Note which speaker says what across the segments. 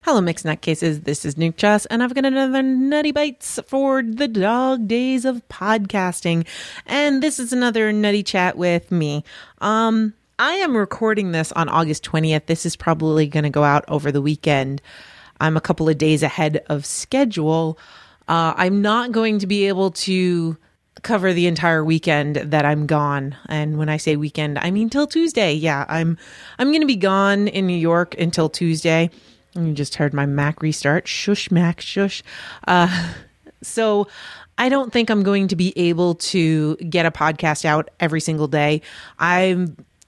Speaker 1: Hello, Mixed Nutcases. This is Nuke Chess, and I've got another Nutty Bites for the dog days of podcasting. And this is another nutty chat with me. I am recording this on August 20th. This is probably going to go out over the weekend. I'm a couple of days ahead of schedule. I'm not going to be able to cover the entire weekend that I'm gone. And when I say weekend, I mean till Tuesday. Yeah, I'm going to be gone in New York until Tuesday. You just heard my Mac restart. Shush, Mac, shush. So I don't think I'm going to be able to get a podcast out every single day. I'll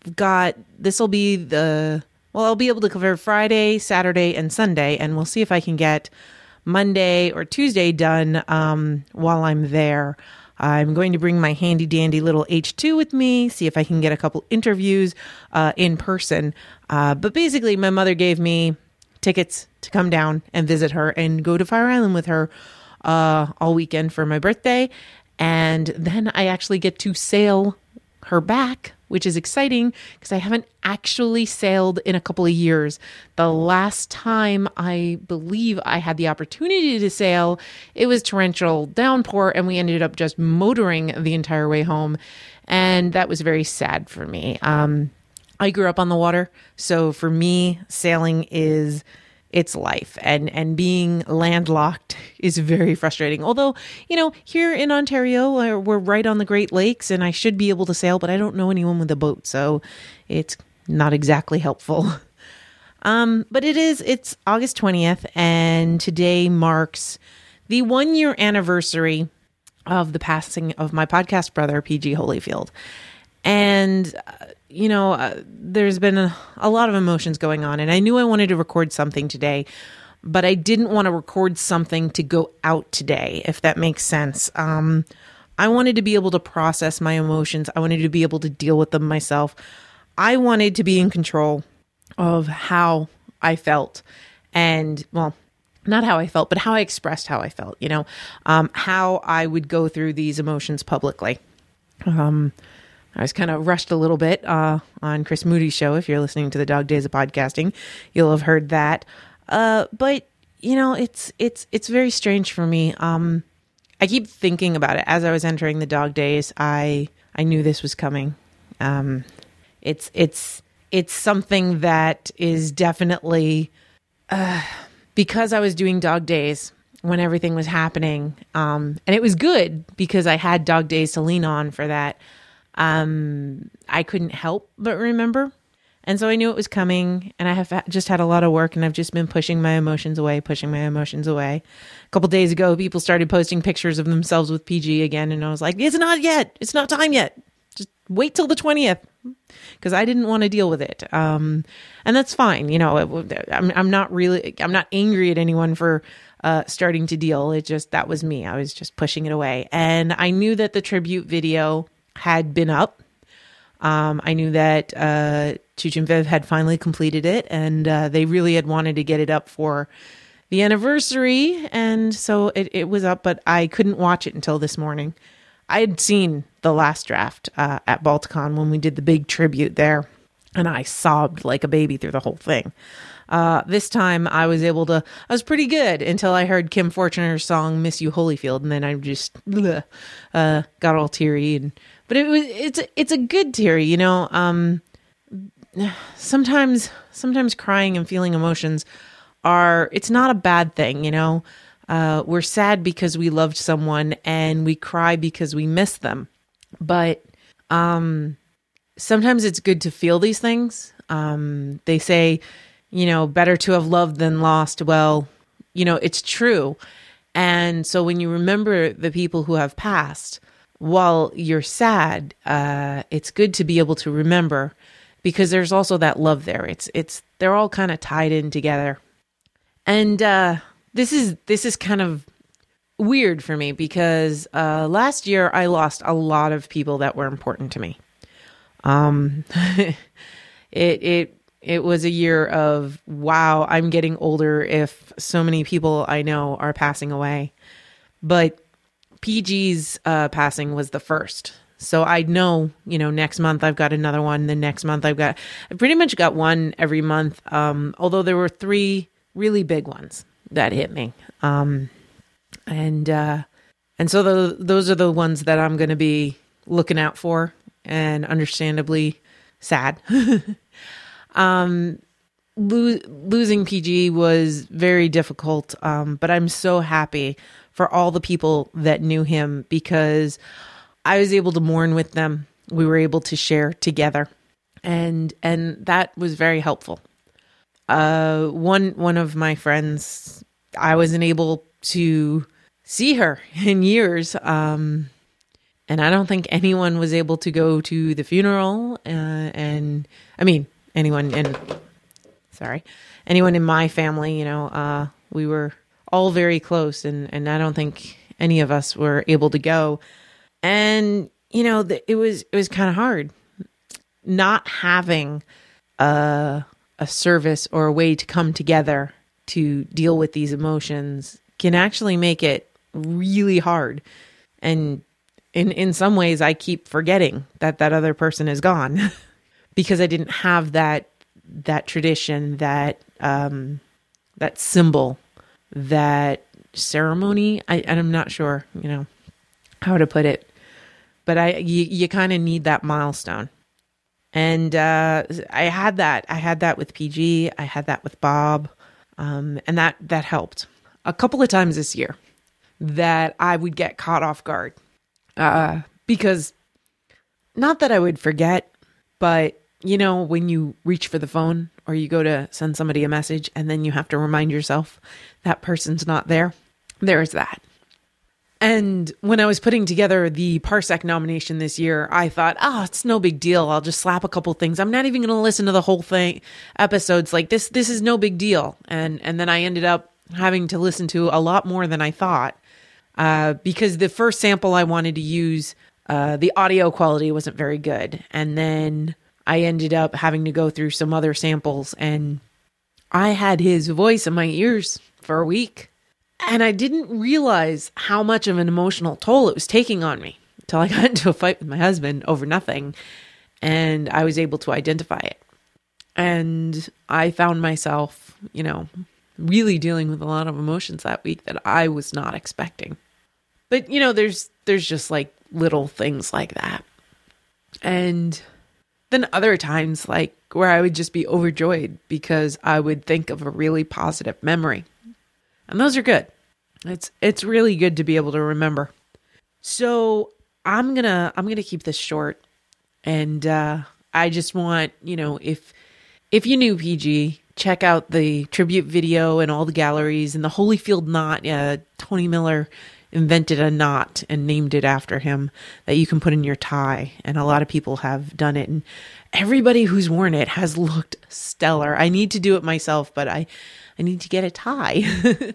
Speaker 1: be able to cover Friday, Saturday, and Sunday, and we'll see if I can get Monday or Tuesday done while I'm there. I'm going to bring my handy dandy little H2 with me, see if I can get a couple interviews in person. But basically, my mother gave me tickets to come down and visit her and go to Fire Island with her all weekend for my birthday. And then I actually get to sail her back, which is exciting because I haven't actually sailed in a couple of years. The last time I believe I had the opportunity to sail, it was torrential downpour and we ended up just motoring the entire way home. And that was very sad for me. I grew up on the water, so for me, sailing it's life, and being landlocked is very frustrating. Although, here in Ontario, we're right on the Great Lakes, and I should be able to sail, but I don't know anyone with a boat, so it's not exactly helpful. But it's August 20th, and today marks the 1-year anniversary of the passing of my podcast brother, PG Holyfield. And, there's been a lot of emotions going on, and I knew I wanted to record something today, but I didn't want to record something to go out today, if that makes sense. I wanted to be able to process my emotions. I wanted to be able to deal with them myself. I wanted to be in control of how I felt, and, well, not how I felt, but how I expressed how I felt, how I would go through these emotions publicly. I was kind of rushed a little bit on Chris Moody's show. If you're listening to the Dog Days of Podcasting, you'll have heard that. But it's very strange for me. I keep thinking about it as I was entering the Dog Days. I knew this was coming. It's something that is definitely because I was doing Dog Days when everything was happening, and it was good because I had Dog Days to lean on for that. I couldn't help but remember. And so I knew it was coming, and I have just had a lot of work, and I've just been pushing my emotions away. A couple days ago, people started posting pictures of themselves with PG again. And I was like, it's not yet. It's not time yet. Just wait till the 20th, because I didn't want to deal with it. And that's fine. I'm not angry at anyone for starting to deal. That was me. I was just pushing it away. And I knew that the tribute video had been up. I knew that Chooch and Viv had finally completed it, and they really had wanted to get it up for the anniversary, and so it was up, but I couldn't watch it until this morning. I had seen the last draft at Balticon when we did the big tribute there, and I sobbed like a baby through the whole thing. This time I was pretty good until I heard Kim Fortuner's song "Miss You Holyfield," and then I just got all teary. But it's a good teary, Sometimes crying and feeling emotions it's not a bad thing, We're sad because we loved someone, and we cry because we miss them. But sometimes it's good to feel these things. They say, better to have loved than lost. Well, it's true. And so when you remember the people who have passed, while you're sad, it's good to be able to remember, because there's also that love there. They're all kind of tied in together. And this is kind of weird for me because last year I lost a lot of people that were important to me. It was a year of, wow, I'm getting older if so many people I know are passing away. But PG's passing was the first. So I know, next month I've got another one. The next month I pretty much got one every month. Although there were 3 really big ones that hit me. And so those are the ones that I'm going to be looking out for, and understandably sad. Losing PG was very difficult, but I'm so happy for all the people that knew him, because I was able to mourn with them. We were able to share together, and that was very helpful. One of my friends, I wasn't able to see her in years, and I don't think anyone was able to go to the funeral. And I mean, anyone in my family, we were all very close, and I don't think any of us were able to go. And, it was kind of hard not having a service or a way to come together to deal with these emotions. Can actually make it really hard. And in some ways, I keep forgetting that other person is gone because I didn't have that tradition, that symbol, that ceremony. I'm not sure, how to put it, but you kind of need that milestone. And I had that with PG. I had that with Bob, and that helped a couple of times this year. That I would get caught off guard, because not that I would forget, but when you reach for the phone or you go to send somebody a message and then you have to remind yourself that person's not there, there's that. And when I was putting together the Parsec nomination this year, I thought, it's no big deal. I'll just slap a couple things. I'm not even going to listen to the whole thing, episodes like this. This is no big deal. And then I ended up having to listen to a lot more than I thought, because the first sample I wanted to use, the audio quality wasn't very good. And then I ended up having to go through some other samples, and I had his voice in my ears for a week. And I didn't realize how much of an emotional toll it was taking on me until I got into a fight with my husband over nothing, and I was able to identify it. And I found myself, really dealing with a lot of emotions that week that I was not expecting. But, there's just like little things like that. And then other times, like where I would just be overjoyed because I would think of a really positive memory. And those are good. It's really good to be able to remember. So I'm gonna keep this short, and I just want, if you knew PG, check out the tribute video and all the galleries and the Holyfield knot. Tony Miller invented a knot and named it after him that you can put in your tie, and a lot of people have done it, and everybody who's worn it has looked stellar. I need to do it myself, but I need to get a tie.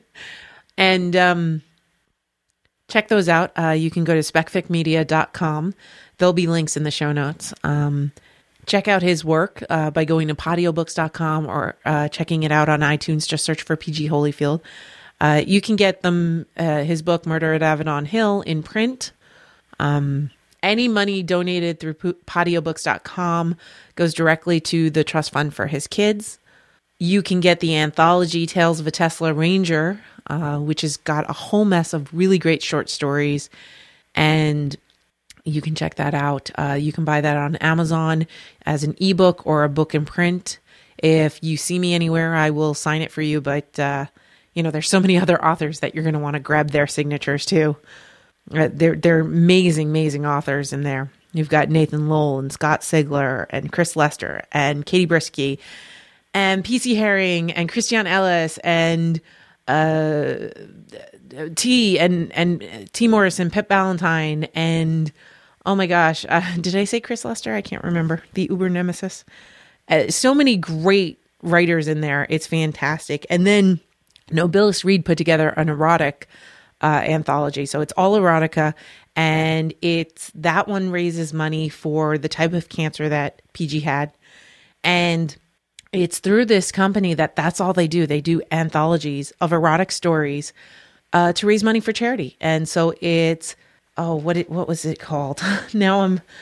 Speaker 1: And check those out. You can go to specficmedia.com. There'll be links in the show notes. Check out his work by going to podiobooks.com or checking it out on iTunes. Just search for PG Holyfield. You can get his book, Murder at Avedon Hill, in print. Any money donated through podiobooks.com goes directly to the trust fund for his kids. You can get the anthology Tales of a Tesla Ranger, which has got a whole mess of really great short stories, and you can check that out. You can buy that on Amazon as an ebook or a book in print. If you see me anywhere, I will sign it for you, but there's so many other authors that you're going to want to grab their signatures too. They're amazing, amazing authors in there. You've got Nathan Lowell and Scott Sigler and Chris Lester and Katie Brisky and P.C. Herring and Christian Ellis and T and T. Morrison, Pip Ballantyne, and oh my gosh, did I say Chris Lester? I can't remember. The Uber Nemesis. So many great writers in there. It's fantastic. And then Nobilis Reed put together an erotic anthology. So it's all erotica, and that one raises money for the type of cancer that PG had. And it's through this company that's all they do. They do anthologies of erotic stories to raise money for charity. And so it's, what was it called? Now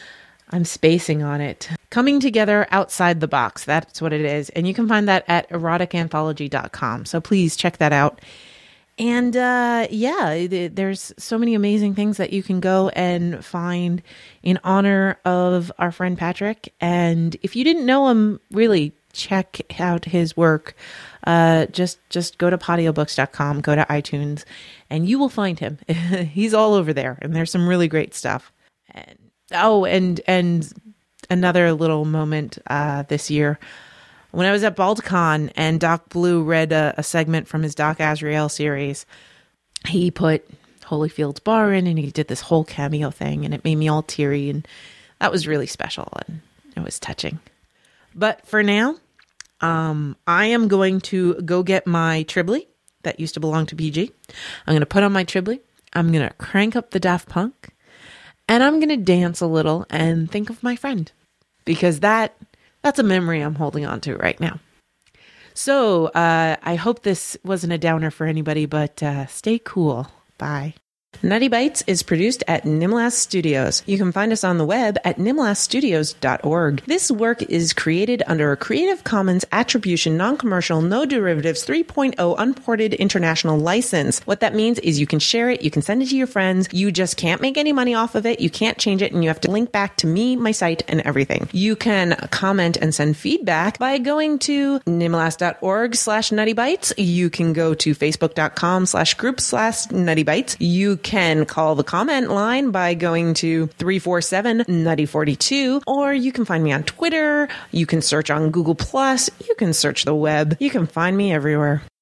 Speaker 1: I'm spacing on it. Coming Together Outside the Box. That's what it is. And you can find that at eroticanthology.com. So please check that out. And there's so many amazing things that you can go and find in honor of our friend Patrick. And if you didn't know him, really check out his work. Just go to podiobooks.com, go to iTunes, and you will find him. He's all over there, and there's some really great stuff. And another little moment this year. When I was at BaldCon and Doc Blue read a segment from his Doc Azrael series, he put Holyfield's Bar in and he did this whole cameo thing and it made me all teary and that was really special and it was touching. But for now, I am going to go get my Tribly that used to belong to PG. I'm going to put on my Tribly. I'm going to crank up the Daft Punk and I'm going to dance a little and think of my friend because that's a memory I'm holding on to right now. So I hope this wasn't a downer for anybody, but stay cool. Bye. Nutty Bites is produced at Nimlas Studios. You can find us on the web at nimlasstudios.org. This work is created under a Creative Commons Attribution, Non-Commercial, No Derivatives 3.0 Unported International License. What that means is you can share it, you can send it to your friends, you just can't make any money off of it, you can't change it, and you have to link back to me, my site, and everything. You can comment and send feedback by going to nimlas.org/nuttybites. You can go to facebook.com/group/nuttybites. You can call the comment line by going to 347-NUTTY42, or you can find me on Twitter. You can search on Google+. You can search the web. You can find me everywhere.